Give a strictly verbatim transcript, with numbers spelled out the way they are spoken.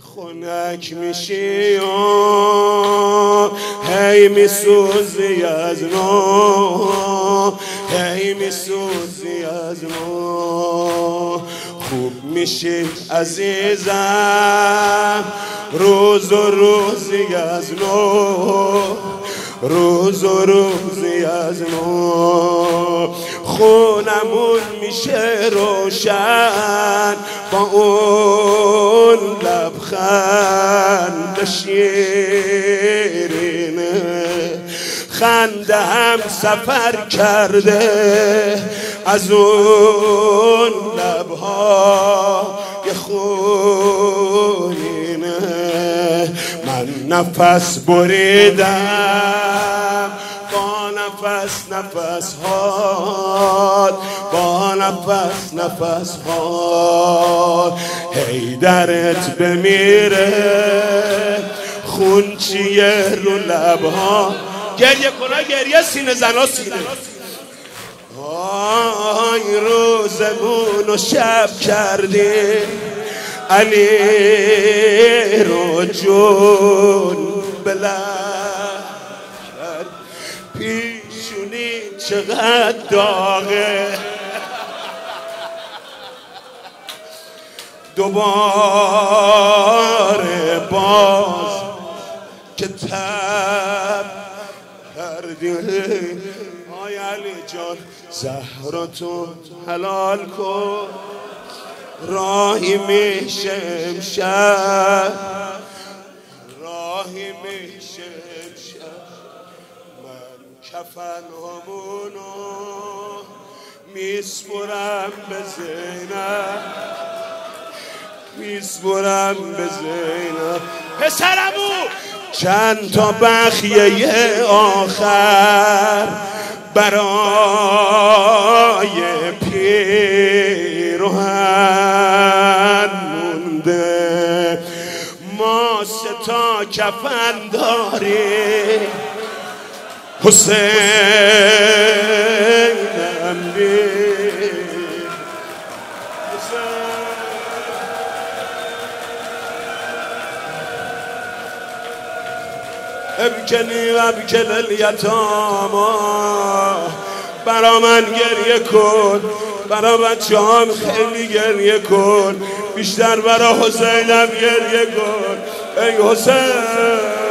خنک میشی و هی میسوزی از نو، هی میسوزی از نو. خوب میشی عزیزم روز و روزی از نو، روز و روزی از نو. خونمون میشه روشن با اون لبخند شیرینه. خنده هم سفر کرده از اون لبهای خونینه. من نفس بریدم با نفس نفس هات، با نفس نفس هات. هی درت بمیره خونچیه رو لبها. گریه کنا گریه، سینه زنا سینه. آی روزمونو شب کردی علی رو جون بلند کرد. پیشونی چقدر داغه، دوباره باز که تب کردی. آی علی جان زهراتو حلال کن، راهی میشه امشب، راهی میشه امشب. من کفن همونو میسپرم به زینب، میسپرم به زینب. پسرمو چند تا بخیه آخر برای پیرهن مونده. ما سه تا کفن داریم، حسینم بی ابکنی و ابکل الیتاما. برا من گریه کن، برا بچه هم خیلی گریه کن، بیشتر برا حسینم گریه کن. ای حسین